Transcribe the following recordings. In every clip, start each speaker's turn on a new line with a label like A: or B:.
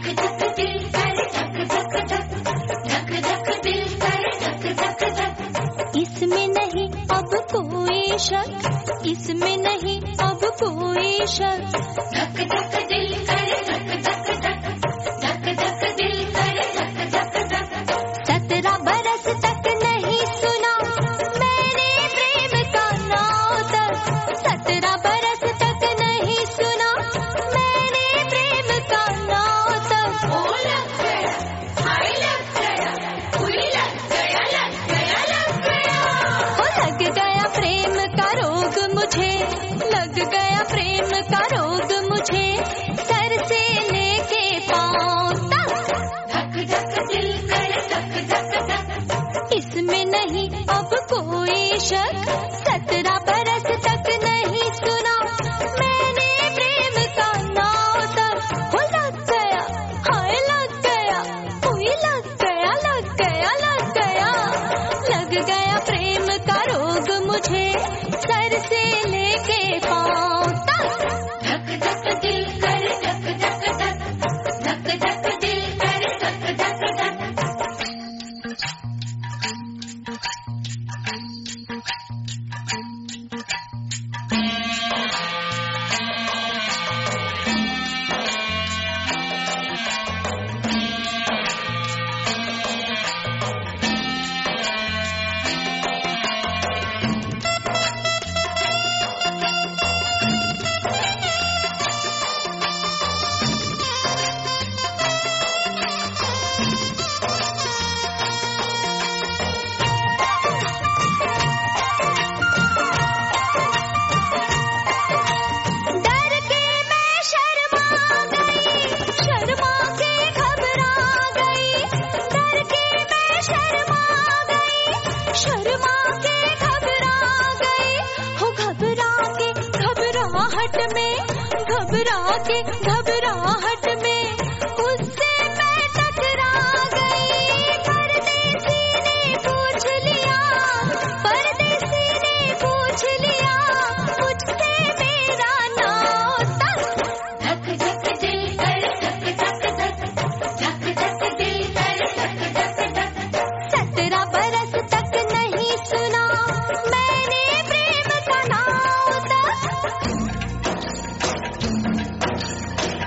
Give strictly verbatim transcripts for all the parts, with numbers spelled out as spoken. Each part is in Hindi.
A: इसमें नहीं अब कोई शक, इसमें नहीं अब कोई शक। धक धक दिल करे धक धक धक, धक धक दिल करे धक धक धक। सत्रह बरस तक नहीं सुना मैंने प्रेम का नाम तक, सत्रह बरस तक नहीं सुना मैंने प्रेम का नाम तक। ओ लग गया, हाय लग गया, हुई लग गया, लग गया, लग गया। ओ लग गया प्रेम का रोग मुझे, लग गया प्रेम का रोग मुझे, सर से लेके पाँव तक। धक धक दिल करे धक धक धक, इसमें नहीं अब कोई शक। सत्रह बरस तक नहीं सुना मैंने प्रेम का नाम तक। हो लग गया, हाय लग गया, हुई लग गया, लग गया, लग गया। लग गया प्रेम का रोग मुझे, सर से लेके पाँव तक। धक धक दिल करे धक धक धक, धक धक दिल करे धक धक धक। डर के मैं शर्मा गई, शर्मा के घबरा गई। डर के मैं शर्मा गई, शर्मा के घबरा गई। हो घबरा के घबराहट में, घबरा के घबराहट में उससे मैं टकरा गई। परदेसी ने पूछ लिया, परदेसी ने पूछ लिया मुझसे मेरा नाम तक। धक धक दिल करे धक धक धक, धक धक दिल करे धक धक धक। सत्रह बरस तक नहीं सुना मैंने प्रेम का नाम तक।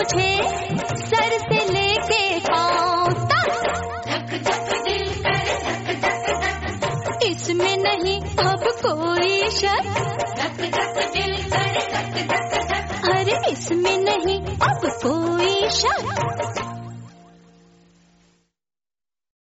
A: मुझे सर से लेके पाँव तक। धक धक दिल करे धक धक धक, इसमें नहीं अब कोई शक। धक धक दिल करे धक धक धक, अरे इसमें नहीं अब कोई शक।